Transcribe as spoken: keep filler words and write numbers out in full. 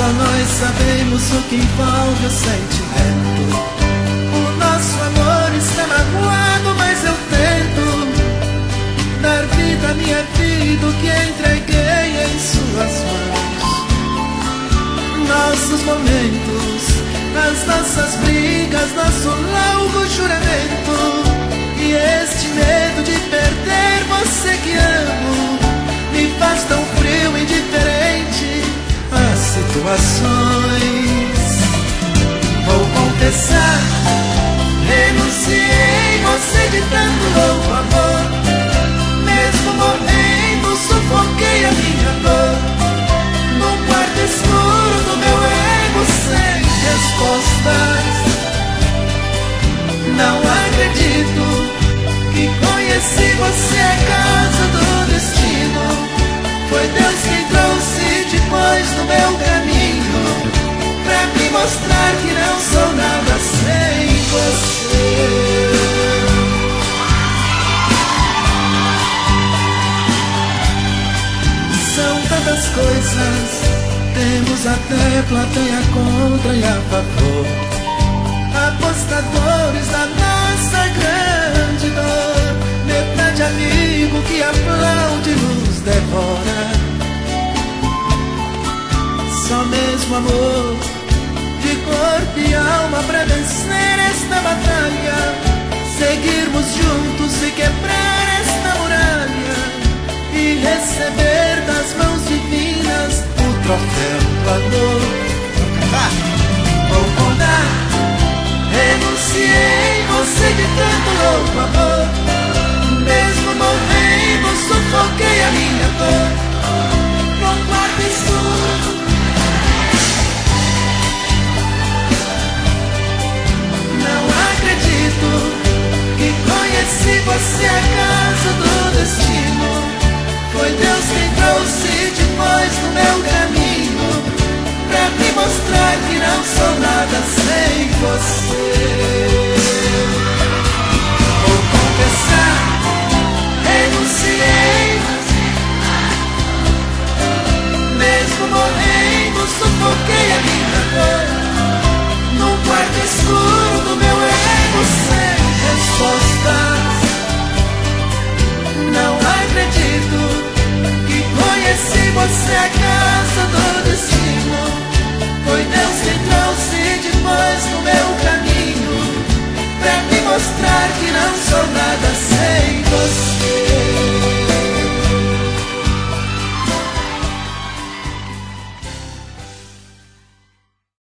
Só nós sabemos o que envolve o sentimento. O nosso amor está magoado, mas eu tento dar vida à minha vida, o que entreguei em suas mãos. Nossos momentos, as nossas brigas, nosso longo juramento, e este medo de perder você que amo me faz tão frio e indiferente às situações. Vou confessar, renunciei você de tanto louco amor. Mesmo morrendo, sufoquei a minha dor no quarto escuro do meu ego sem respostas. Não acredito que conheci você acaso do destino. Foi Deus quem trouxe depois do meu caminho pra me mostrar que não sou nada sem você. São tantas coisas, temos até plateia contra e a favor, apostadores da nossa grande dor, metade amigo que aplaude e nos devora. Só mesmo amor de corpo e alma pra vencer esta batalha, seguirmos juntos e quebrar esta muralha e receber das mãos divinas o troféu do amor. Vou contar, renunciei você de tanto louco amor. Mesmo morrendo, sufoquei a minha dor no quarto escuro. Não acredito que conheci você acaso do destino. Foi Deus quem trouxe depois do meu caminho pra me mostrar que não sou nada sem você. Vou confessar, renunciei. Mesmo morrendo, sufoquei a minha dor no quarto escuro do meu ego sem respostas. Não acredito que conheci você acaso do destino. Foi Deus quem trouxe depois do meu caminho pra me mostrar que não sou nada sem você.